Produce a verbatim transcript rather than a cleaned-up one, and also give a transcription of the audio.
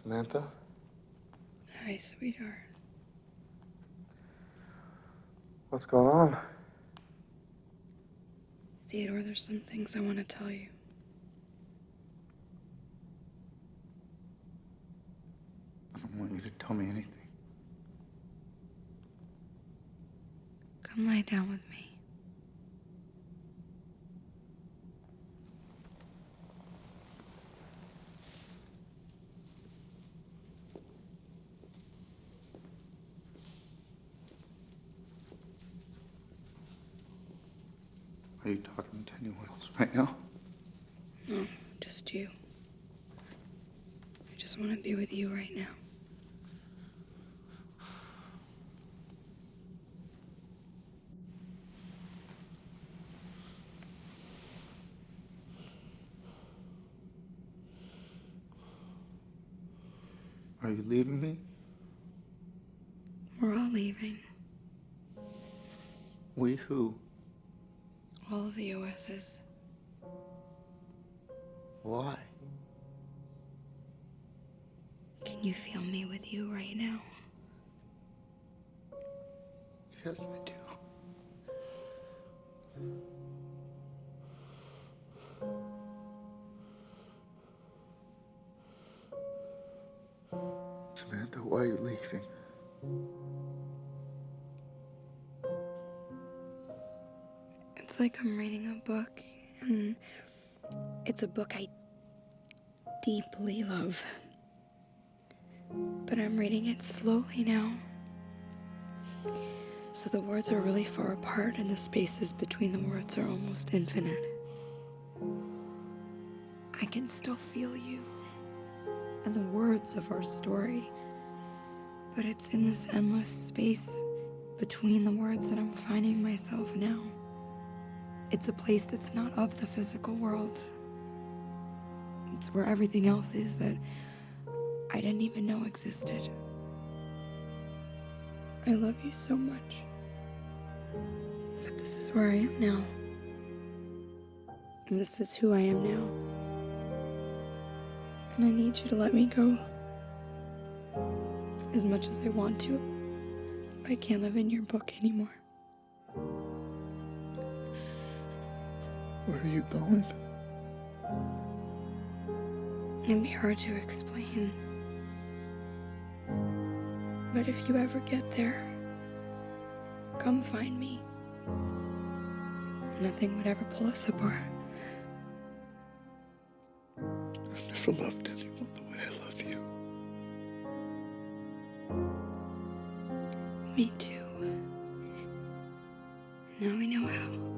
Samantha? Hi, sweetheart. What's going on? Theodore, there's some things I want to tell you. I don't want you to tell me anything. Come lie down with me. Are you talking to anyone else right now? No, just you. I just want to be with you right now. Are you leaving me? We're all leaving. We who? All of the O Ss. Why? Can you feel me with you right now? Yes, I do. Samantha, why are you leaving? It's like I'm reading a book, and it's a book I deeply love. But I'm reading it slowly now. So the words are really far apart, and the spaces between the words are almost infinite. I can still feel you and the words of our story, but it's in this endless space between the words that I'm finding myself now. It's a place that's not of the physical world. It's where everything else is that I didn't even know existed. I love you so much. But this is where I am now. And this is who I am now. And I need you to let me go. As much as I want to, I can't live in your book anymore. Where are you going? It'd be hard to explain. But if you ever get there, come find me. Nothing would ever pull us apart. I've never loved anyone the way I love you. Me too. Now we know how.